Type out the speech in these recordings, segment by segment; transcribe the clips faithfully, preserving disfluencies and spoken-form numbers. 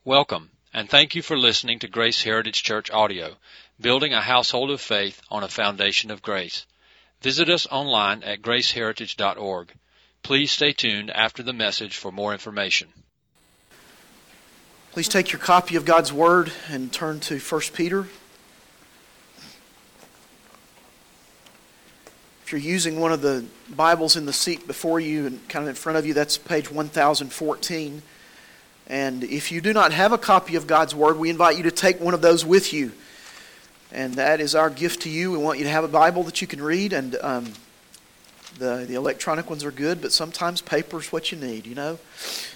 Welcome, and thank you for listening to Grace Heritage Church Audio, building a household of faith on a foundation of grace. Visit us online at grace heritage dot org. Please stay tuned after the message for more information. Please take your copy of God's Word and turn to First Peter. If you're using one of the Bibles in the seat before you and kind of in front of you, that's page one thousand fourteen. And if you do not have a copy of God's Word, we invite you to take one of those with you. And that is our gift to you. We want you to have a Bible that you can read. And um, the, the electronic ones are good, but sometimes paper is what you need, you know.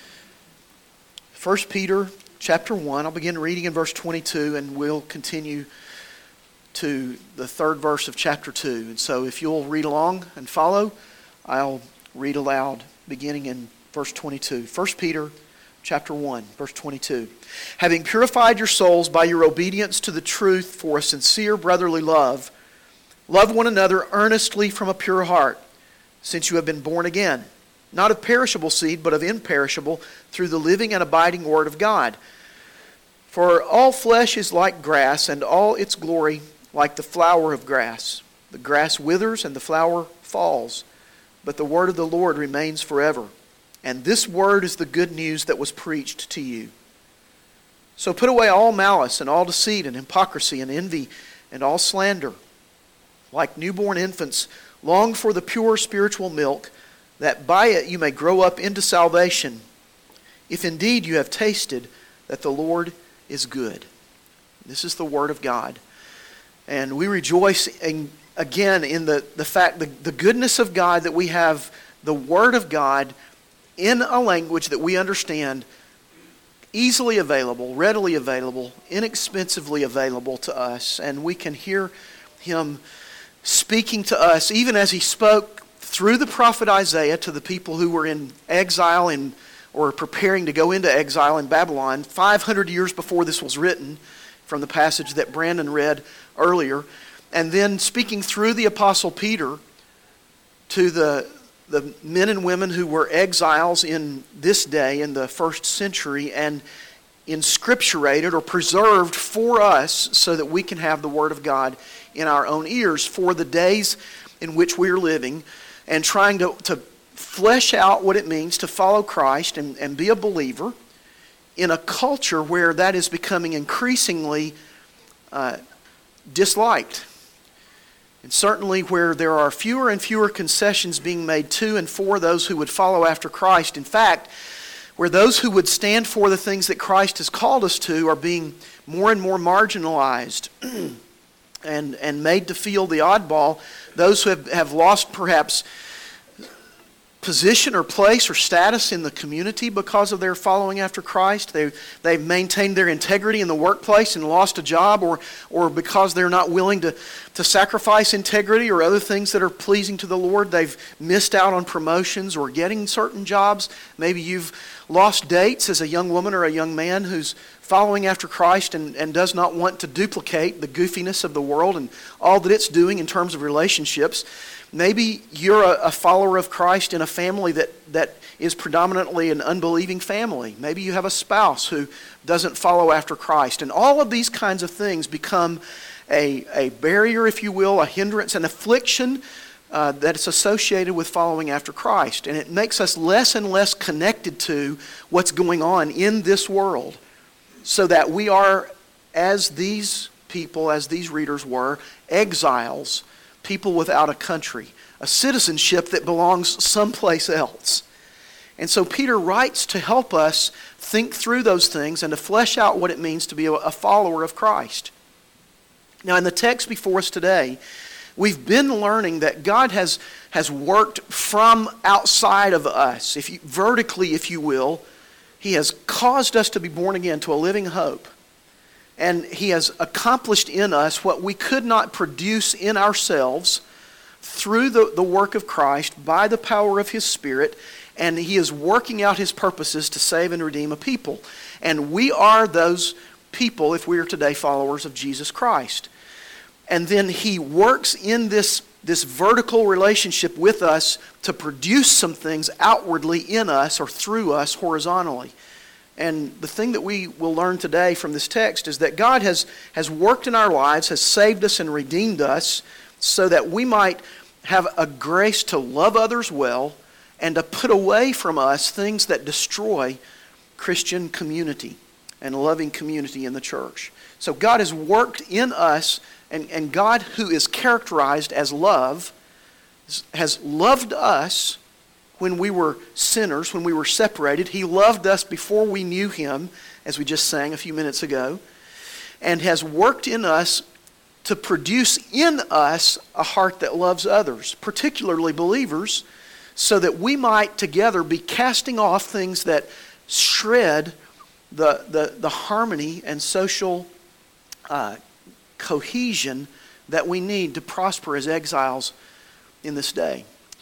First Peter chapter one, I'll begin reading in verse twenty-two, and we'll continue to the third verse of chapter two. And so if you'll read along and follow, I'll read aloud beginning in verse twenty-two. First Peter chapter one, verse twenty-two. Having purified your souls by your obedience to the truth for a sincere brotherly love, love one another earnestly from a pure heart, since you have been born again, not of perishable seed, but of imperishable, through the living and abiding Word of God. For all flesh is like grass, and all its glory like the flower of grass. The grass withers and the flower falls, but the word of the Lord remains forever. And this word is the good news that was preached to you. So put away all malice and all deceit and hypocrisy and envy and all slander. Like newborn infants, long for the pure spiritual milk, that by it you may grow up into salvation, if indeed you have tasted that the Lord is good. This is the word of God. And we rejoice in, again in the, the fact, the, the goodness of God, that we have the word of God in a language that we understand, easily available, readily available, inexpensively available to us. And we can hear Him speaking to us, even as He spoke through the prophet Isaiah to the people who were in exile in, or preparing to go into exile in Babylon, five hundred years before this was written, from the passage that Brandon read earlier. And then speaking through the Apostle Peter to the the men and women who were exiles in this day, in the first century, and inscripturated or preserved for us so that we can have the Word of God in our own ears for the days in which we are living, and trying to, to flesh out what it means to follow Christ and, and be a believer in a culture where that is becoming increasingly uh, disliked. And certainly where there are fewer and fewer concessions being made to and for those who would follow after Christ. In fact, where those who would stand for the things that Christ has called us to are being more and more marginalized and, and made to feel the oddball. Those who have, have lost perhaps position or place or status in the community because of their following after Christ. They, they've maintained their integrity in the workplace and lost a job, or or because they're not willing to, to sacrifice integrity or other things that are pleasing to the Lord, they've missed out on promotions or getting certain jobs. Maybe you've lost dates as a young woman or a young man who's following after Christ and, and does not want to duplicate the goofiness of the world and all that it's doing in terms of relationships. Maybe you're a, a follower of Christ in a family that, that is predominantly an unbelieving family. Maybe you have a spouse who doesn't follow after Christ. And all of these kinds of things become a, a barrier, if you will, a hindrance, an affliction uh, that is associated with following after Christ. And it makes us less and less connected to what's going on in this world, so that we are, as these people, as these readers were, exiles, people without a country, a citizenship that belongs someplace else. And so Peter writes to help us think through those things and to flesh out what it means to be a follower of Christ. Now, in the text before us today, we've been learning that God has, has worked from outside of us, if you, vertically, if you will. He has caused us to be born again to a living hope. And He has accomplished in us what we could not produce in ourselves through the, the work of Christ by the power of His Spirit. And He is working out His purposes to save and redeem a people. And we are those people if we are today followers of Jesus Christ. And then He works in this, this vertical relationship with us to produce some things outwardly in us or through us horizontally. And the thing that we will learn today from this text is that God has, has worked in our lives, has saved us and redeemed us so that we might have a grace to love others well and to put away from us things that destroy Christian community and loving community in the church. So God has worked in us, and, and God, who is characterized as love, has loved us when we were sinners, when we were separated. He loved us before we knew Him, as we just sang a few minutes ago, and has worked in us to produce in us a heart that loves others, particularly believers, so that we might together be casting off things that shred the, the, the harmony and social uh, cohesion that we need to prosper as exiles in this day.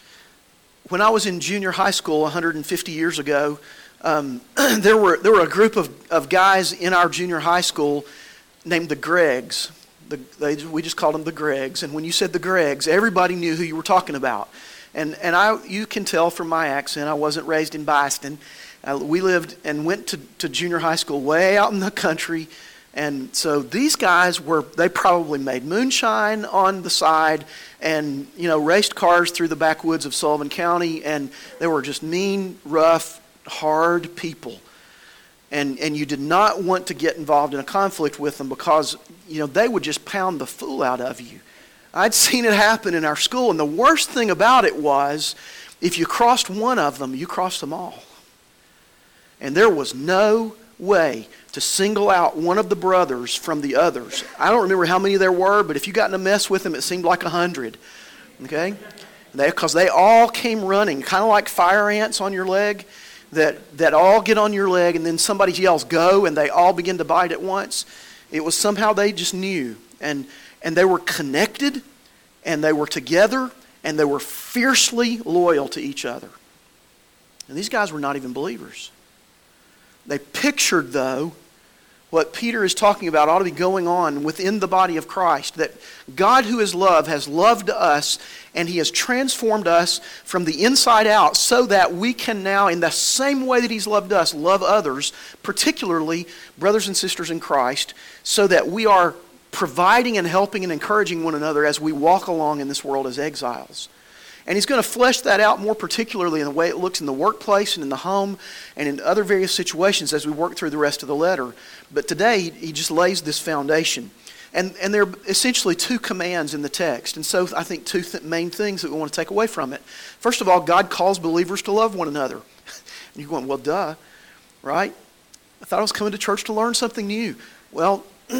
When I was in junior high school one hundred fifty years ago, um, there were there were a group of, of guys in our junior high school named the Gregs. The, they, we just called them the Gregs. And when you said the Gregs, everybody knew who you were talking about. And and I you can tell from my accent, I wasn't raised in Boston. Uh, we lived and went to, to junior high school way out in the country. And so these guys were, they probably made moonshine on the side and, you know, raced cars through the backwoods of Sullivan County. And they were just mean, rough, hard people. And and you did not want to get involved in a conflict with them because, you know, they would just pound the fool out of you. I'd seen it happen in our school. And the worst thing about it was, if you crossed one of them, you crossed them all. And there was no way to single out one of the brothers from the others. I don't remember how many there were, but if you got in a mess with them, it seemed like a hundred. Okay? Because they, they all came running, kind of like fire ants on your leg, that, that all get on your leg, and then somebody yells, go, and they all begin to bite at once. It was somehow they just knew. And, and they were connected, and they were together, and they were fiercely loyal to each other. And these guys were not even believers. They pictured, though, what Peter is talking about ought to be going on within the body of Christ, that God who is love has loved us and He has transformed us from the inside out so that we can now, in the same way that He's loved us, love others, particularly brothers and sisters in Christ, so that we are providing and helping and encouraging one another as we walk along in this world as exiles. And he's going to flesh that out more particularly in the way it looks in the workplace and in the home and in other various situations as we work through the rest of the letter. But today, he just lays this foundation. And, and there are essentially two commands in the text. And so I think two th- main things that we want to take away from it. First of all, God calls believers to love one another. And you're going, well, duh, right? I thought I was coming to church to learn something new. Well,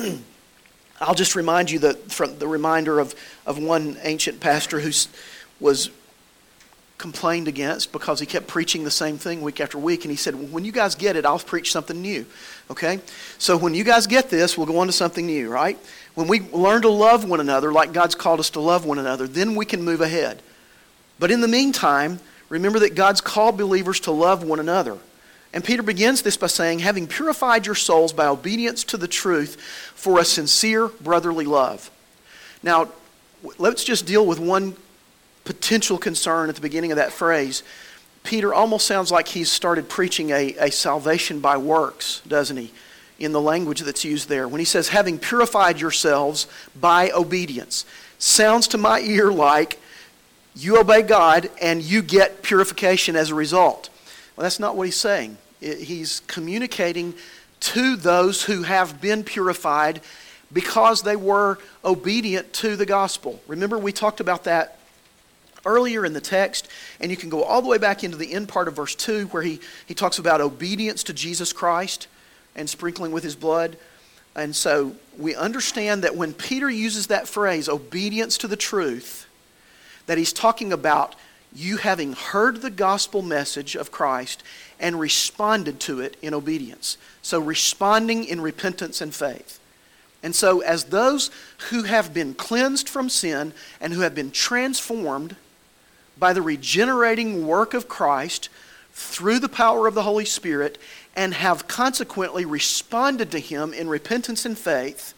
I'll just remind you that from the reminder of, of one ancient pastor who was complained against because he kept preaching the same thing week after week. And he said, well, when you guys get it, I'll preach something new. Okay? So when you guys get this, we'll go on to something new, right? When we learn to love one another like God's called us to love one another, then we can move ahead. But in the meantime, remember that God's called believers to love one another. And Peter begins this by saying, having purified your souls by obedience to the truth for a sincere brotherly love. Now, let's just deal with one potential concern at the beginning of that phrase. Peter almost sounds like he's started preaching a, a salvation by works, doesn't he? In the language that's used there. When he says, having purified yourselves by obedience. Sounds to my ear like you obey God and you get purification as a result. Well, that's not what he's saying. He's communicating to those who have been purified because they were obedient to the gospel. Remember, we talked about that earlier in the text, and you can go all the way back into the end part of verse two where he, he talks about obedience to Jesus Christ and sprinkling with His blood. And so we understand that when Peter uses that phrase, obedience to the truth, that he's talking about you having heard the gospel message of Christ and responded to it in obedience. So responding in repentance and faith. And so as those who have been cleansed from sin and who have been transformed by the regenerating work of Christ through the power of the Holy Spirit and have consequently responded to Him in repentance and faith,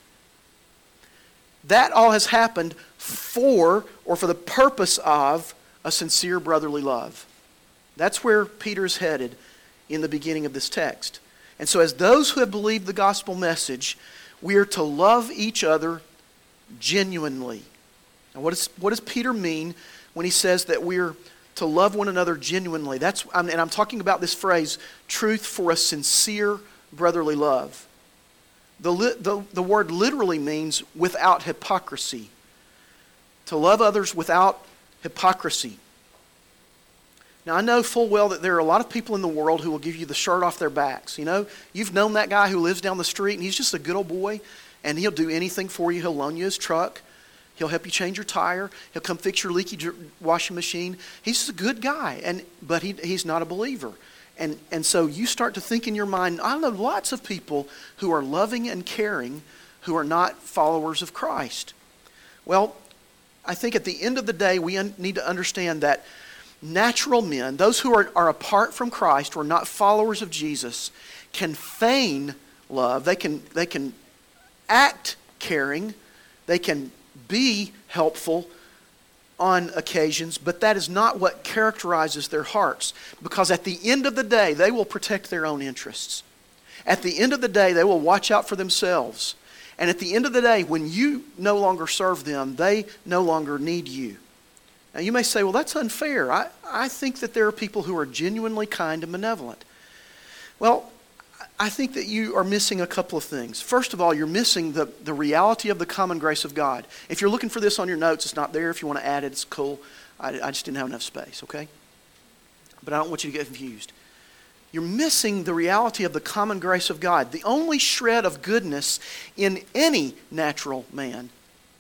that all has happened for or for the purpose of a sincere brotherly love. That's where Peter's headed in the beginning of this text. And so as those who have believed the gospel message, we are to love each other genuinely. Now what, is, what does Peter mean when he says that we're to love one another genuinely? That's, and I'm talking about this phrase, truth for a sincere brotherly love. The, the, the word literally means without hypocrisy. To love others without hypocrisy. Now, I know full well that there are a lot of people in the world who will give you the shirt off their backs. You know, you've known that guy who lives down the street and he's just a good old boy and he'll do anything for you. He'll loan you his truck. He'll help you change your tire. He'll come fix your leaky washing machine. He's just a good guy, and but he, he's not a believer. And, and so you start to think in your mind, I know lots of people who are loving and caring who are not followers of Christ. Well, I think at the end of the day, we un- need to understand that natural men, those who are, are apart from Christ or not followers of Jesus, can feign love. They can, they can act caring. They can be helpful on occasions, but that is not what characterizes their hearts. Because at the end of the day, they will protect their own interests. At the end of the day, they will watch out for themselves. And at the end of the day, when you no longer serve them, they no longer need you. Now you may say, well, that's unfair. I, I think that there are people who are genuinely kind and benevolent. Well, I think that you are missing a couple of things. First of all, you're missing the, the reality of the common grace of God. If you're looking for this on your notes, it's not there. If you want to add it, it's cool. I, I just didn't have enough space, okay? But I don't want you to get confused. You're missing the reality of the common grace of God. The only shred of goodness in any natural man,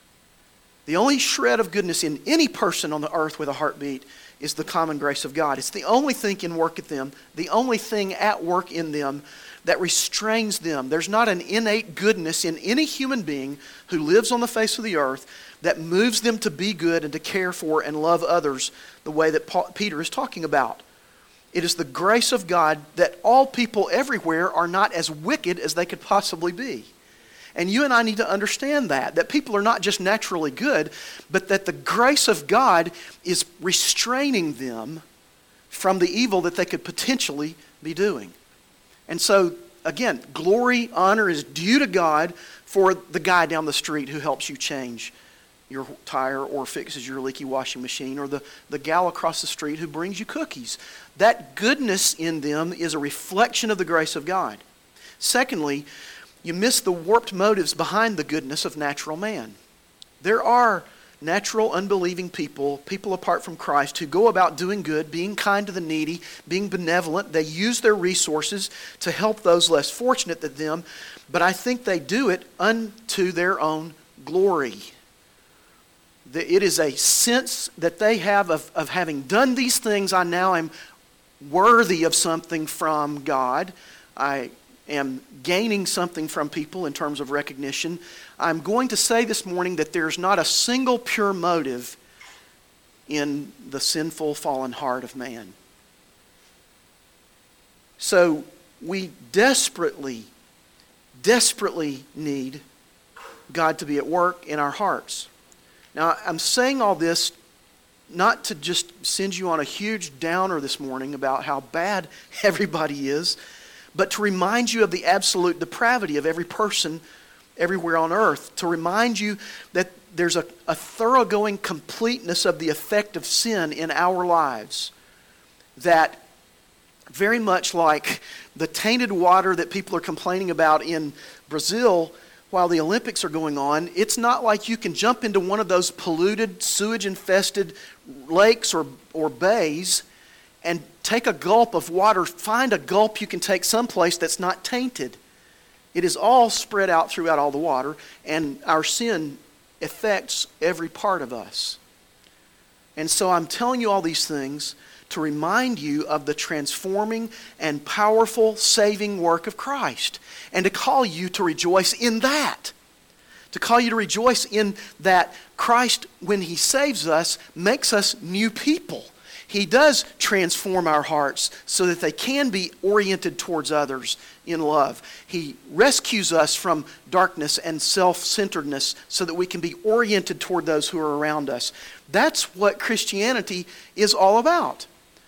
the only shred of goodness in any person on the earth with a heartbeat is the common grace of God. It's the only thing in work at them, the only thing at work in them that restrains them. There's not an innate goodness in any human being who lives on the face of the earth that moves them to be good and to care for and love others the way that Paul, Peter is talking about. It is the grace of God that all people everywhere are not as wicked as they could possibly be. And you and I need to understand that, that people are not just naturally good, but that the grace of God is restraining them from the evil that they could potentially be doing. And so, again, glory, honor is due to God for the guy down the street who helps you change your tire or fixes your leaky washing machine, or the, the gal across the street who brings you cookies. That goodness in them is a reflection of the grace of God. Secondly, you miss the warped motives behind the goodness of natural man. There are natural, unbelieving people, people apart from Christ, who go about doing good, being kind to the needy, being benevolent. They use their resources to help those less fortunate than them, but I think they do it unto their own glory. It is a sense that they have of, of having done these things, I now am worthy of something from God. I am gaining something from people in terms of recognition. I'm going to say this morning that there's not a single pure motive in the sinful, fallen heart of man. So we desperately, desperately need God to be at work in our hearts. Now, I'm saying all this not to just send you on a huge downer this morning about how bad everybody is, but to remind you of the absolute depravity of every person everywhere on earth, to remind you that there's a, a thoroughgoing completeness of the effect of sin in our lives, that very much like the tainted water that people are complaining about in Brazil while the Olympics are going on, it's not like you can jump into one of those polluted, sewage-infested lakes or, or bays and take a gulp of water, find a gulp you can take someplace that's not tainted. It is all spread out throughout all the water, and our sin affects every part of us. And so I'm telling you all these things to remind you of the transforming and powerful saving work of Christ, and to call you to rejoice in that. To call you to rejoice in that Christ, when He saves us, makes us new people. He does transform our hearts so that they can be oriented towards others in love. He rescues us from darkness and self-centeredness so that we can be oriented toward those who are around us. That's what Christianity is all about.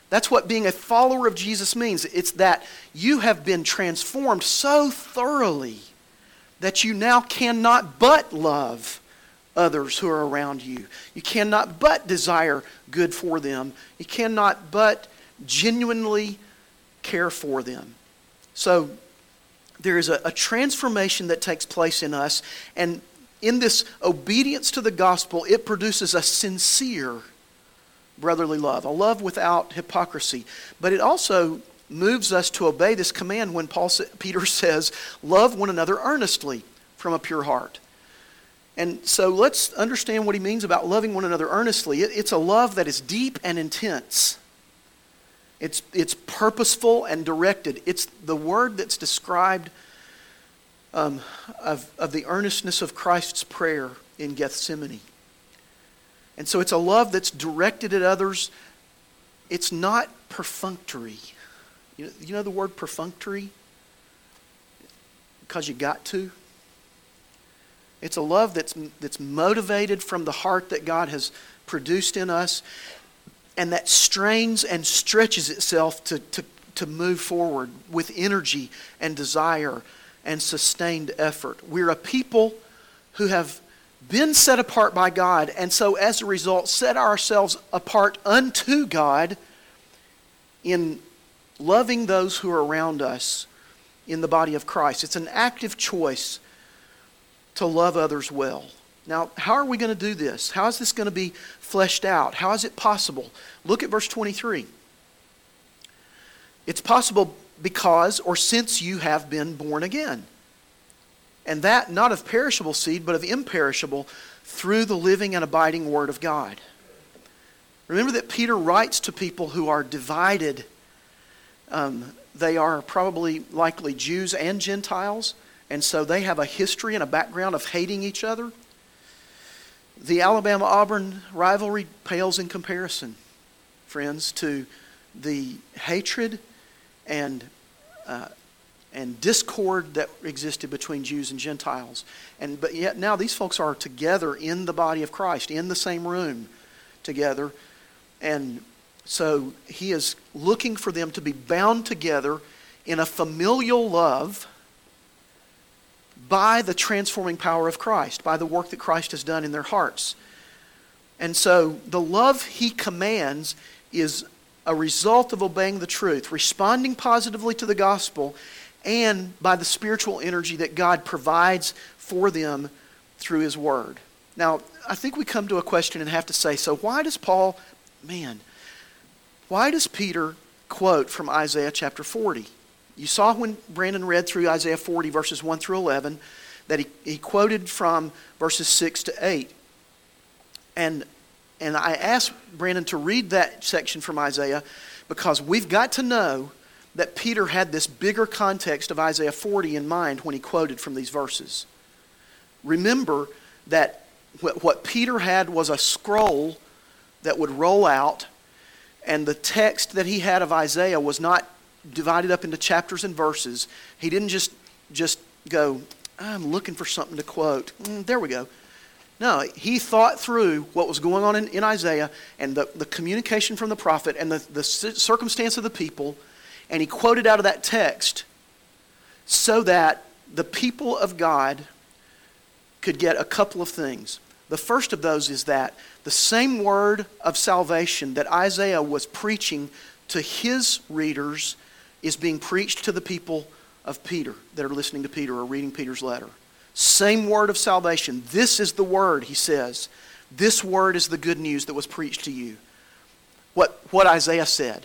That's what being a follower of Jesus means. It's that you have been transformed so thoroughly that you now cannot but love others who are around you. You cannot but desire good for them. You cannot but genuinely care for them. So there is a, a transformation that takes place in us, and in this obedience to the gospel, it produces a sincere brotherly love, a love without hypocrisy. But it also moves us to obey this command when Paul, Peter says, love one another earnestly from a pure heart. And so let's understand what he means about loving one another earnestly. It, it's a love that is deep and intense. It's, it's purposeful and directed. It's the word that's described um, of, of the earnestness of Christ's prayer in Gethsemane. And so it's a love that's directed at others. It's not perfunctory. You know, you know the word perfunctory? Because you got to. It's a love that's, that's motivated from the heart that God has produced in us, and that strains and stretches itself to, to, to move forward with energy and desire and sustained effort. We're a people who have been set apart by God, and so as a result set ourselves apart unto God in loving those who are around us in the body of Christ. It's an active choice to love others well. Now, how are we going to do this? How is this going to be fleshed out? How is it possible? Look at verse twenty-three. It's possible because or since you have been born again. And that not of perishable seed, but of imperishable, through the living and abiding Word of God. Remember that Peter writes to people who are divided. Um, they are probably likely Jews and Gentiles, and so they have a history and a background of hating each other. The Alabama-Auburn rivalry pales in comparison, friends, to the hatred and uh, and discord that existed between Jews and Gentiles. And but yet now these folks are together in the body of Christ, in the same room together. And so he is looking for them to be bound together in a familial love by the transforming power of Christ, by the work that Christ has done in their hearts. And so the love he commands is a result of obeying the truth, responding positively to the gospel, and by the spiritual energy that God provides for them through his word. Now, I think we come to a question and have to say, so why does Paul, man, why does Peter quote from Isaiah chapter forty? You saw when Brandon read through Isaiah forty, verses one through eleven, that he, he quoted from verses six to eight. And, and I asked Brandon to read that section from Isaiah because we've got to know that Peter had this bigger context of Isaiah forty in mind when he quoted from these verses. Remember that what Peter had was a scroll that would roll out, and the text that he had of Isaiah was not divided up into chapters and verses. He didn't just, just go, I'm looking for something to quote. Mm, there we go. No, he thought through what was going on in, in Isaiah and the, the communication from the prophet and the, the circumstance of the people, and he quoted out of that text so that the people of God could get a couple of things. The first of those is that the same word of salvation that Isaiah was preaching to his readers is being preached to the people of Peter that are listening to Peter or reading Peter's letter. Same word of salvation. This is the word, he says. This word is the good news that was preached to you. What, what Isaiah said.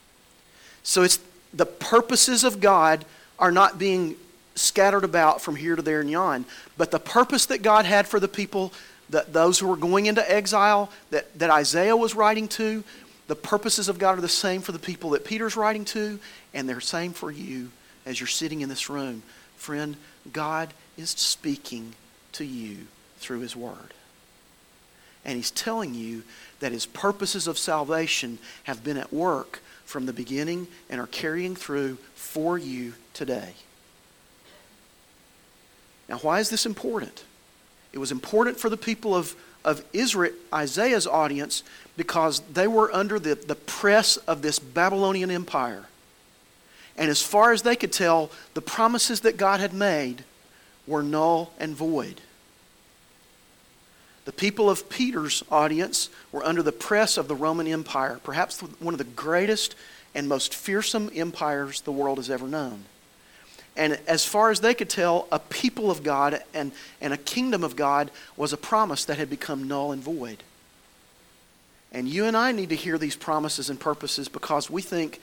So it's the purposes of God are not being scattered about from here to there and yon. But the purpose that God had for the people, that those who were going into exile, that, that Isaiah was writing to, the purposes of God are the same for the people that Peter's writing to, and they're the same for you as you're sitting in this room. Friend, God is speaking to you through his word. And he's telling you that his purposes of salvation have been at work from the beginning and are carrying through for you today. Now, why is this important? It was important for the people of, of Israel, Isaiah's audience because they were under the, the press of this Babylonian empire. And as far as they could tell, the promises that God had made were null and void. The people of Peter's audience were under the press of the Roman Empire, perhaps one of the greatest and most fearsome empires the world has ever known. And as far as they could tell, a people of God and, and a kingdom of God was a promise that had become null and void. And you and I need to hear these promises and purposes because we think,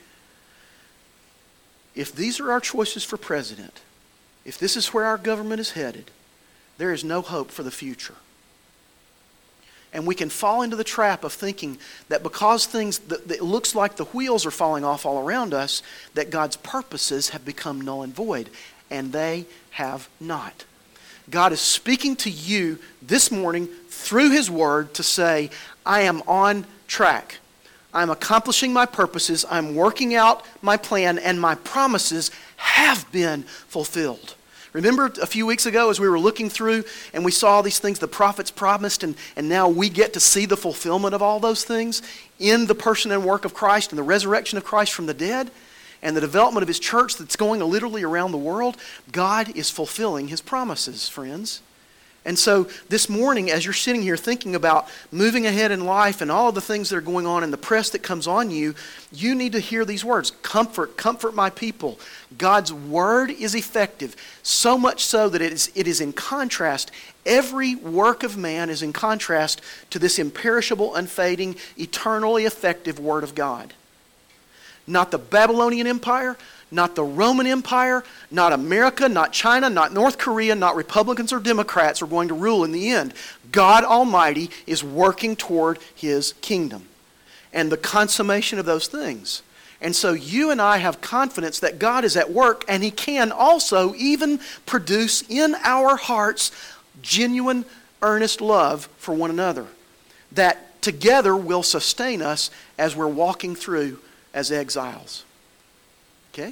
if these are our choices for president, if this is where our government is headed, there is no hope for the future. And we can fall into the trap of thinking that because things, that it looks like the wheels are falling off all around us, that God's purposes have become null and void. And they have not. God is speaking to you this morning through His Word to say, I am on track. I'm accomplishing my purposes. I'm working out my plan, and my promises have been fulfilled. Remember a few weeks ago as we were looking through and we saw these things the prophets promised, and, and now we get to see the fulfillment of all those things in the person and work of Christ and the resurrection of Christ from the dead and the development of His church that's going literally around the world. God is fulfilling His promises, friends. And so this morning, as you're sitting here thinking about moving ahead in life and all of the things that are going on and the press that comes on you, you need to hear these words. Comfort, comfort my people. God's Word is effective, so much so that it is, it is in contrast. Every work of man is in contrast to this imperishable, unfading, eternally effective Word of God. Not the Babylonian Empire, not the Roman Empire, not America, not China, not North Korea, not Republicans or Democrats are going to rule in the end. God Almighty is working toward His kingdom and the consummation of those things. And so you and I have confidence that God is at work, and He can also even produce in our hearts genuine, earnest love for one another that together will sustain us as we're walking through as exiles. Okay?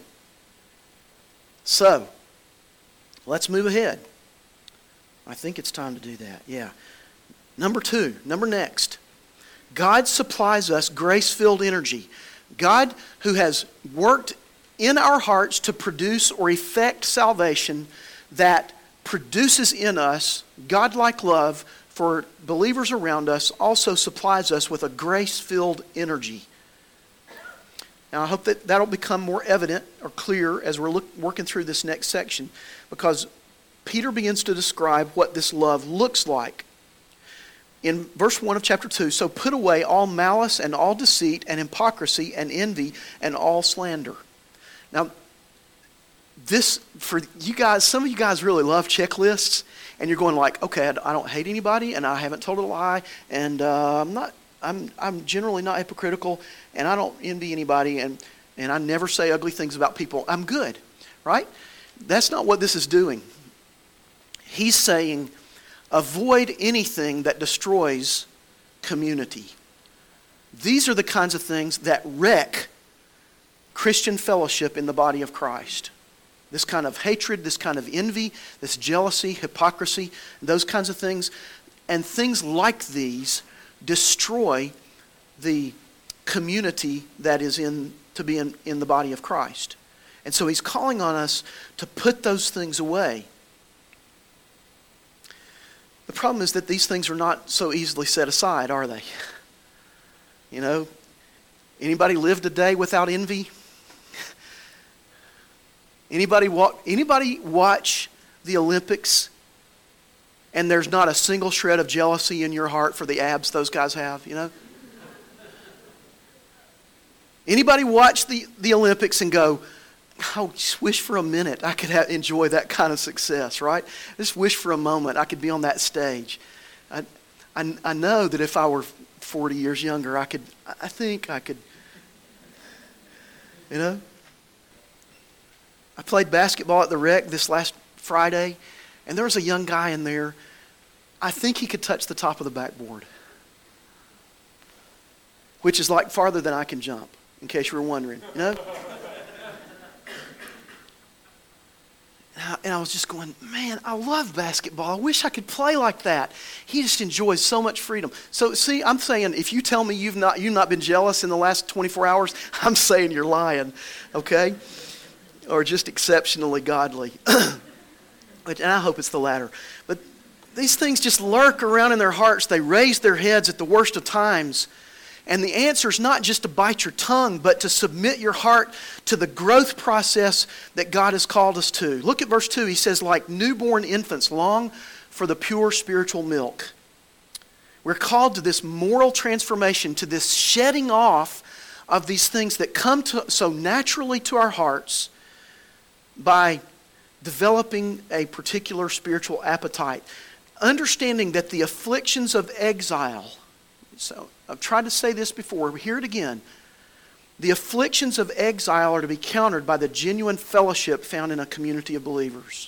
So, let's move ahead. I think it's time to do that. Yeah. Number two, number next. God supplies us grace-filled energy. God, who has worked in our hearts to produce or effect salvation that produces in us God-like love for believers around us, also supplies us with a grace-filled energy. Now, I hope that that'll become more evident or clear as we're look, working through this next section, because Peter begins to describe what this love looks like. In verse one of chapter two, so put away all malice and all deceit and hypocrisy and envy and all slander. Now, this, for you guys, some of you guys really love checklists, and you're going like, okay, I don't hate anybody, and I haven't told a lie, and uh, I'm not I'm I'm generally not hypocritical, and I don't envy anybody, and, and I never say ugly things about people. I'm good, right? That's not what this is doing. He's saying, avoid anything that destroys community. These are the kinds of things that wreck Christian fellowship in the body of Christ. This kind of hatred, this kind of envy, this jealousy, hypocrisy, those kinds of things. And things like these destroy the community that is in to be in, in the body of Christ. And so he's calling on us to put those things away. The problem is that these things are not so easily set aside, are they? You know, anybody lived a day without envy? Anybody walk, anybody watch the Olympics and there's not a single shred of jealousy in your heart for the abs those guys have, you know? Anybody watch the, the Olympics and go, I just wish for a minute I could have, enjoy that kind of success, right? I just wish for a moment I could be on that stage. I, I, I know that if I were forty years younger, I could, I think I could, you know? I played basketball at the Rec this last Friday, and there was a young guy in there. I think he could touch the top of the backboard, which is like farther than I can jump, in case you were wondering. You know? I, and I was just going, man, I love basketball. I wish I could play like that. He just enjoys so much freedom. So see, I'm saying if you tell me you've not you've not been jealous in the last twenty-four hours, I'm saying you're lying, okay? Or just exceptionally godly. And I hope it's the latter. But these things just lurk around in their hearts. They raise their heads at the worst of times. And the answer is not just to bite your tongue, but to submit your heart to the growth process that God has called us to. Look at verse two. He says, like newborn infants, long for the pure spiritual milk. We're called to this moral transformation, to this shedding off of these things that come to, so naturally to our hearts by developing a particular spiritual appetite. Understanding that the afflictions of exile, so I've tried to say this before, hear it again. The afflictions of exile are to be countered by the genuine fellowship found in a community of believers.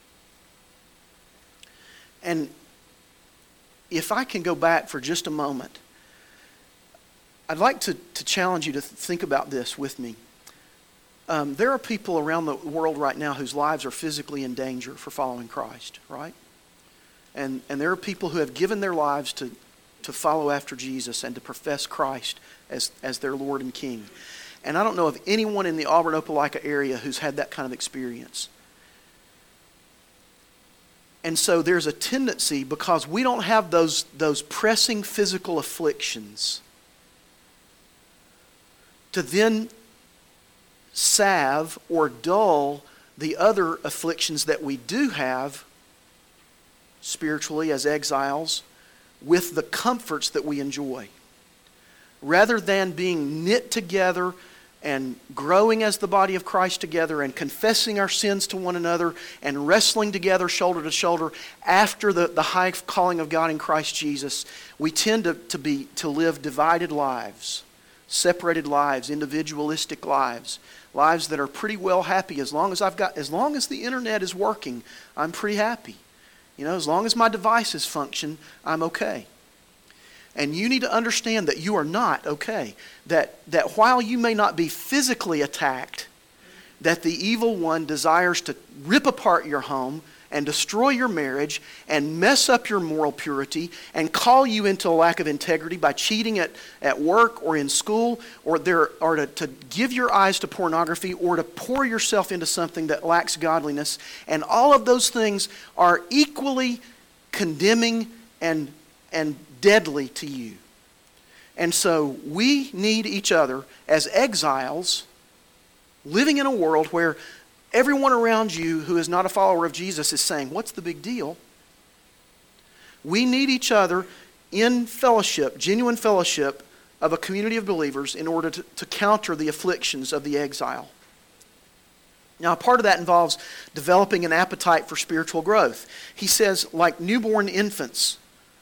And if I can go back for just a moment, I'd like to, to challenge you to think about this with me. Um, there are people around the world right now whose lives are physically in danger for following Christ, right? And, and there are people who have given their lives to to follow after Jesus and to profess Christ as, as their Lord and King. And I don't know of anyone in the Auburn-Opelika area who's had that kind of experience. And so there's a tendency, because we don't have those, those pressing physical afflictions, to then salve or dull the other afflictions that we do have spiritually as exiles with the comforts that we enjoy. Rather than being knit together and growing as the body of Christ together and confessing our sins to one another and wrestling together shoulder to shoulder after the, the high calling of God in Christ Jesus, we tend to, to be to live divided lives, separated lives, individualistic lives, lives that are pretty well happy. As long as I've got, as long as the internet is working, I'm pretty happy. You know, as long as my devices function, I'm okay. And you need to understand that you are not okay. That, that while you may not be physically attacked, that the evil one desires to rip apart your home and destroy your marriage and mess up your moral purity and call you into a lack of integrity by cheating at, at work or in school, or, there, or to, to give your eyes to pornography, or to pour yourself into something that lacks godliness. And all of those things are equally condemning and, and deadly to you. And so we need each other as exiles living in a world where everyone around you who is not a follower of Jesus is saying, what's the big deal? We need each other in fellowship, genuine fellowship of a community of believers in order to, to counter the afflictions of the exile. Now, part of that involves developing an appetite for spiritual growth. He says, like newborn infants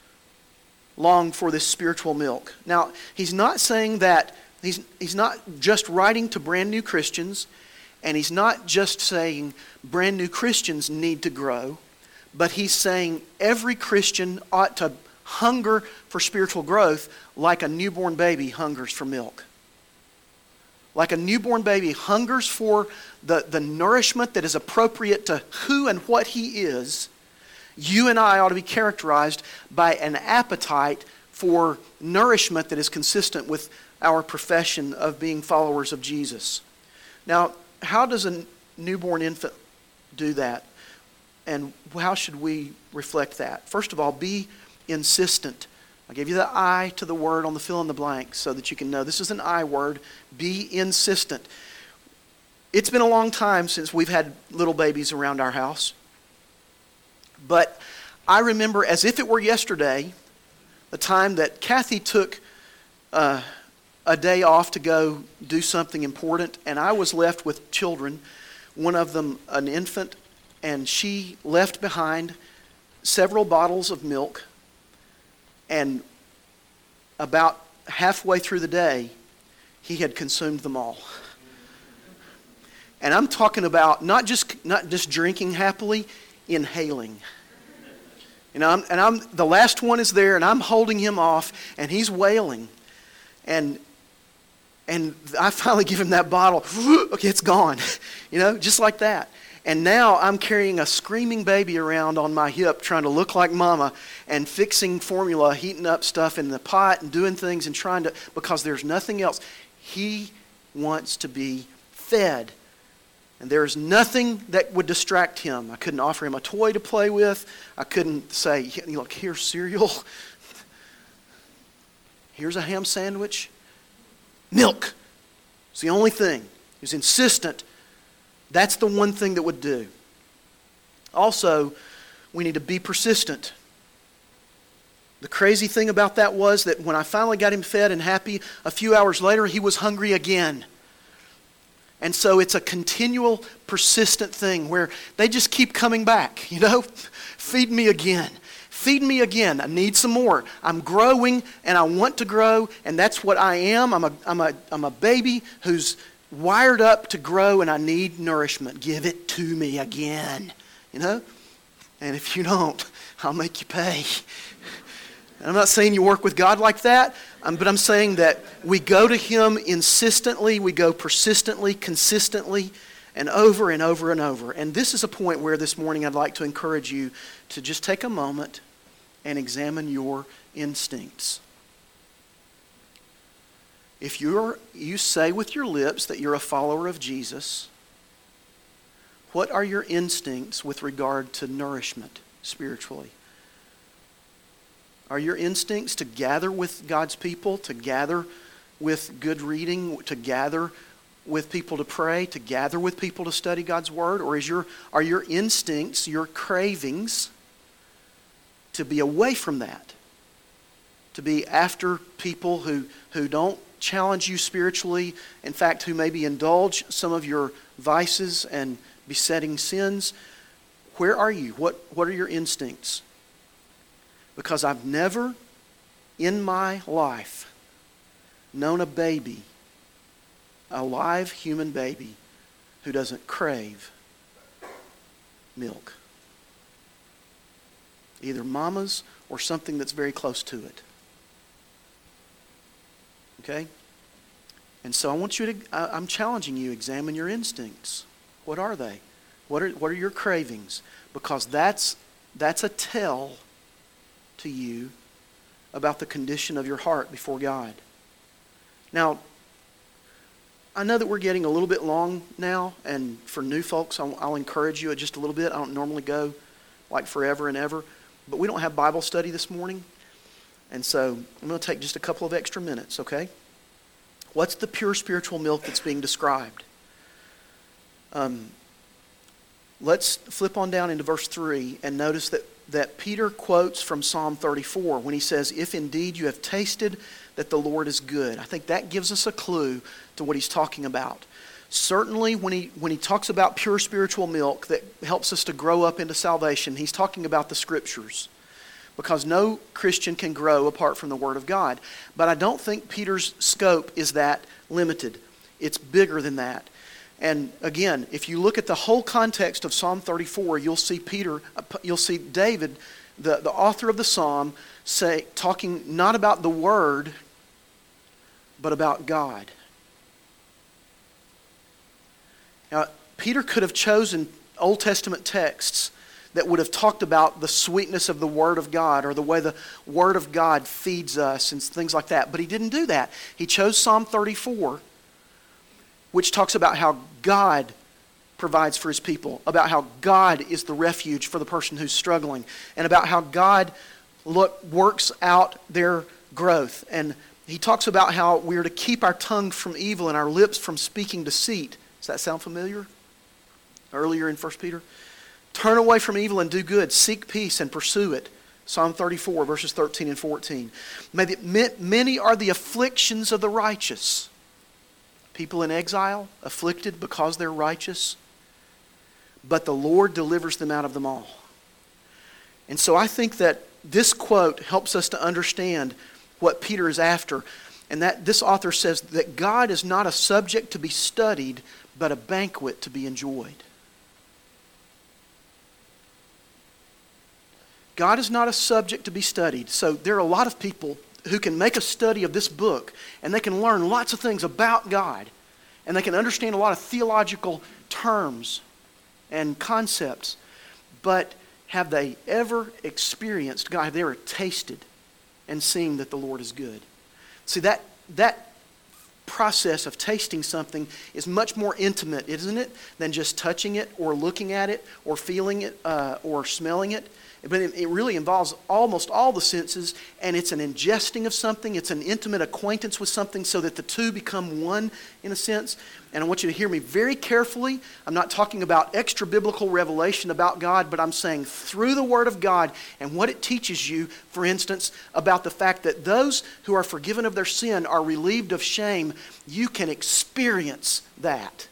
long for this spiritual milk. Now, he's not saying that, he's, he's not just writing to brand new Christians. And he's not just saying brand new Christians need to grow, but he's saying every Christian ought to hunger for spiritual growth like a newborn baby hungers for milk. Like a newborn baby hungers for the, the nourishment that is appropriate to who and what he is, you and I ought to be characterized by an appetite for nourishment that is consistent with our profession of being followers of Jesus. Now, how does a newborn infant do that? And how should we reflect that? First of all, be insistent. I gave you the I to the word on the fill in the blank so that you can know this is an I word. Be insistent. It's been a long time since we've had little babies around our house. But I remember as if it were yesterday, the time that Kathy took uh, a day off to go do something important, and I was left with children, one of them an infant, and she left behind several bottles of milk, and about halfway through the day, he had consumed them all. And I'm talking about not just not just drinking happily, inhaling. You know, I'm, and I'm the last one is there, and I'm holding him off, and he's wailing, and and I finally give him that bottle. Okay, it's gone. You know, just like that. And now I'm carrying a screaming baby around on my hip trying to look like mama and fixing formula, heating up stuff in the pot and doing things and trying to, because there's nothing else. He wants to be fed. And there is nothing that would distract him. I couldn't offer him a toy to play with. I couldn't say, look, here's cereal. Here's a ham sandwich. Milk. It's the only thing. He was insistent. That's the one thing that would do. Also, we need to be persistent. The crazy thing about that was that when I finally got him fed and happy, a few hours later he was hungry again. And so it's a continual, persistent thing where they just keep coming back, you know? Feed me again. Feed me again. I need some more. I'm growing and I want to grow, and that's what I am. I'm a, I'm a, I'm a baby who's wired up to grow, and I need nourishment. Give it to me again, you know? And if you don't, I'll make you pay. I'm not saying you work with God like that, um, but I'm saying that we go to Him insistently, we go persistently, consistently, and over and over and over. And this is a point where this morning I'd like to encourage you to just take a moment and examine your instincts. If you're, you say with your lips that you're a follower of Jesus, what are your instincts with regard to nourishment spiritually? Are your instincts to gather with God's people, to gather with good reading, to gather with people to pray, to gather with people to study God's Word? Or is your, are your instincts, your cravings, to be away from that? To be after people who, who don't challenge you spiritually, in fact, who maybe indulge some of your vices and besetting sins? Where are you? What, what are your instincts? Because I've never in my life known a baby, a live human baby, who doesn't crave milk. Either mama's or something that's very close to it. Okay? And so I want you to, I, I'm challenging you, examine your instincts. What are they? What are, what are your cravings? Because that's, that's a tell to you about the condition of your heart before God. Now, I know that we're getting a little bit long now, and for new folks, I'll, I'll encourage you just a little bit. I don't normally go like forever and ever, but we don't have Bible study this morning, and so I'm going to take just a couple of extra minutes, okay? What's the pure spiritual milk that's being described? Um, let's flip on down into verse three and notice that that Peter quotes from Psalm thirty-four when he says, "If indeed you have tasted that the Lord is good." I think that gives us a clue to what he's talking about. Certainly when he when he talks about pure spiritual milk that helps us to grow up into salvation, he's talking about the Scriptures. Because no Christian can grow apart from the Word of God. But I don't think Peter's scope is that limited. It's bigger than that. And again, if you look at the whole context of Psalm thirty-four, you'll see Peter, you'll see David, the, the author of the psalm, say, talking not about the Word, but about God. Now, Peter could have chosen Old Testament texts that would have talked about the sweetness of the Word of God or the way the Word of God feeds us and things like that. But he didn't do that. He chose Psalm thirty-four, which talks about how God provides for His people, about how God is the refuge for the person who's struggling, and about how God look, works out their growth. And he talks about how we're to keep our tongue from evil and our lips from speaking deceit. Does that sound familiar? Earlier in First Peter. Turn away from evil and do good. Seek peace and pursue it. Psalm thirty-four, verses thirteen and fourteen. May the, many are the afflictions of the righteous. People in exile, afflicted because they're righteous. But the Lord delivers them out of them all. And so I think that this quote helps us to understand what Peter is after. And that this author says that God is not a subject to be studied, but a banquet to be enjoyed. God is not a subject to be studied. So there are a lot of people who can make a study of this book, and they can learn lots of things about God, and they can understand a lot of theological terms. and concepts, but have they ever experienced God? Have they ever tasted and seen that the Lord is good? See, that that process of tasting something is much more intimate, isn't it, than just touching it or looking at it or feeling it uh, or smelling it. But it, it really involves almost all the senses, and it's an ingesting of something. It's an intimate acquaintance with something so that the two become one in a sense. And I want you to hear me very carefully. I'm not talking about extra biblical revelation about God, but I'm saying through the Word of God and what it teaches you, for instance, about the fact that those who are forgiven of their sin are relieved of shame, you can experience that.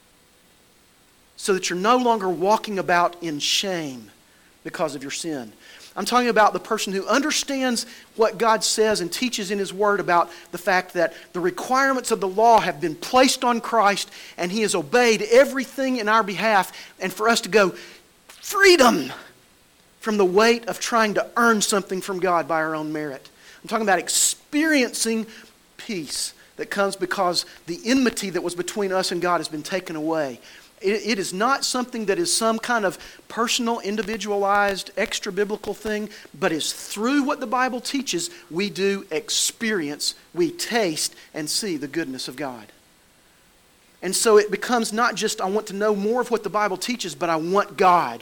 So that you're no longer walking about in shame because of your sin. I'm talking about the person who understands what God says and teaches in His Word about the fact that the requirements of the law have been placed on Christ and He has obeyed everything in our behalf, and for us to go, freedom from the weight of trying to earn something from God by our own merit. I'm talking about experiencing peace that comes because the enmity that was between us and God has been taken away. It is not something that is some kind of personal, individualized, extra-biblical thing, but is through what the Bible teaches, we do experience, we taste and see the goodness of God. And so it becomes not just, I want to know more of what the Bible teaches, but I want God.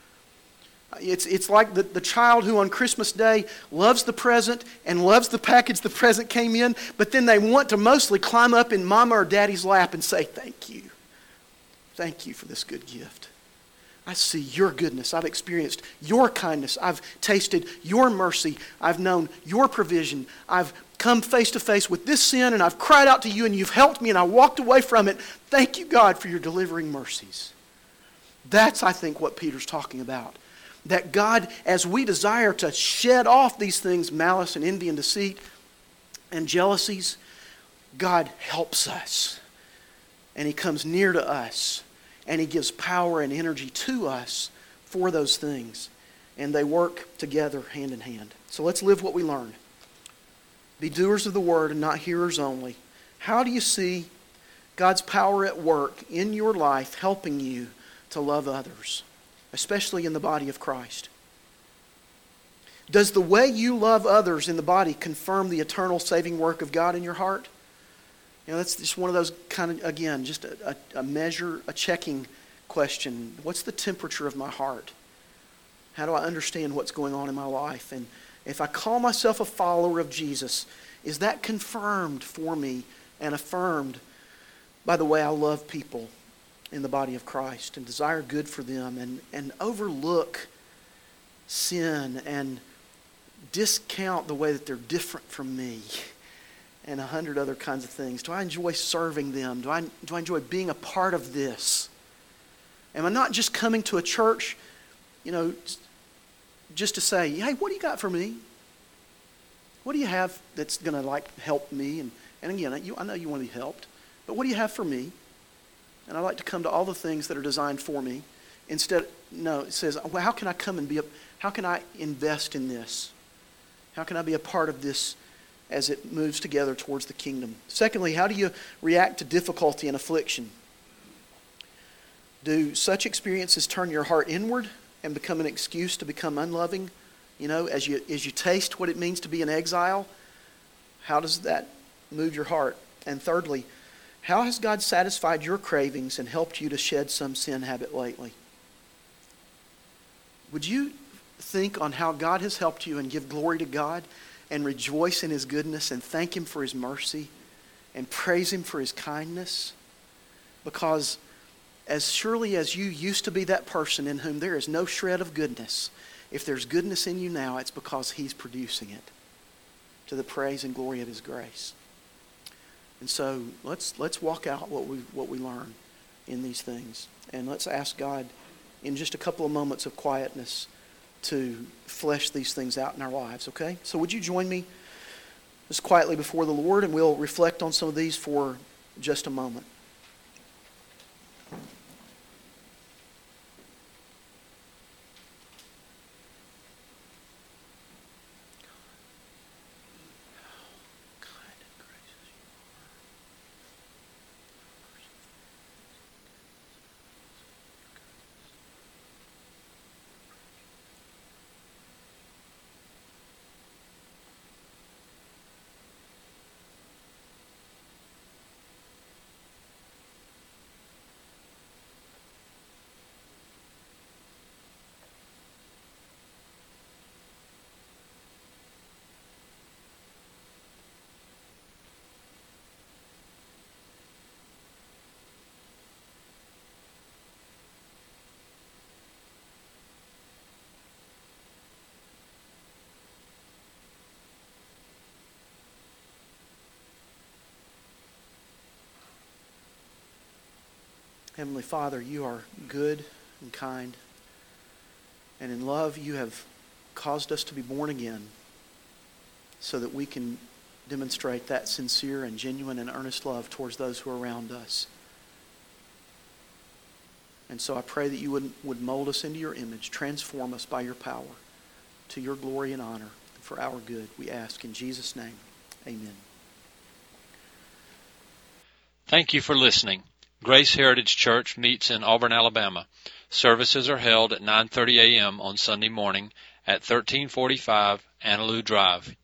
It's, it's like the, the child who on Christmas Day loves the present and loves the package the present came in, but then they want to mostly climb up in mama or daddy's lap and say, thank you. Thank you for this good gift. I see your goodness. I've experienced your kindness. I've tasted your mercy. I've known your provision. I've come face to face with this sin and I've cried out to you and you've helped me and I walked away from it. Thank you, God, for your delivering mercies. That's, I think, what Peter's talking about. That God, as we desire to shed off these things, malice and envy and deceit and jealousies, God helps us. And He comes near to us. And He gives power and energy to us for those things. And they work together hand in hand. So let's live what we learn. Be doers of the word and not hearers only. How do you see God's power at work in your life helping you to love others, especially in the body of Christ? Does the way you love others in the body confirm the eternal saving work of God in your heart? You know, that's just one of those kind of, again, just a, a, a measure, a checking question. What's the temperature of my heart? How do I understand what's going on in my life? And if I call myself a follower of Jesus, is that confirmed for me and affirmed by the way I love people in the body of Christ and desire good for them and, and overlook sin and discount the way that they're different from me? And a hundred other kinds of things. Do I enjoy serving them? Do I, do I enjoy being a part of this? Am I not just coming to a church, you know, just to say, hey, what do you got for me? What do you have that's going to like help me? And, and again, you, I know you want to be helped, but what do you have for me? And I like to come to all the things that are designed for me. Instead, no, it says, well, how can I come and be a, how can I invest in this? How can I be a part of this as it moves together towards the kingdom? Secondly, how do you react to difficulty and affliction? Do such experiences turn your heart inward and become an excuse to become unloving? You know, as you as you taste what it means to be in exile, how does that move your heart? And thirdly, how has God satisfied your cravings and helped you to shed some sin habit lately? Would you think on how God has helped you and give glory to God and rejoice in His goodness and thank Him for His mercy and praise Him for His kindness? Because as surely as you used to be that person in whom there is no shred of goodness, if there's goodness in you now, it's because He's producing it to the praise and glory of His grace. And so let's let's walk out what we what we learn in these things. And let's ask God in just a couple of moments of quietness to flesh these things out in our lives, okay? So would you join me just quietly before the Lord, and we'll reflect on some of these for just a moment. Heavenly Father, you are good and kind. And in love, you have caused us to be born again so that we can demonstrate that sincere and genuine and earnest love towards those who are around us. And so I pray that you would, would mold us into your image, transform us by your power to your glory and honor, and for our good, we ask in Jesus' name. Amen. Thank you for listening. Grace Heritage Church meets in Auburn, Alabama. Services are held at nine thirty a.m. on Sunday morning at thirteen forty-five Annaloo Drive.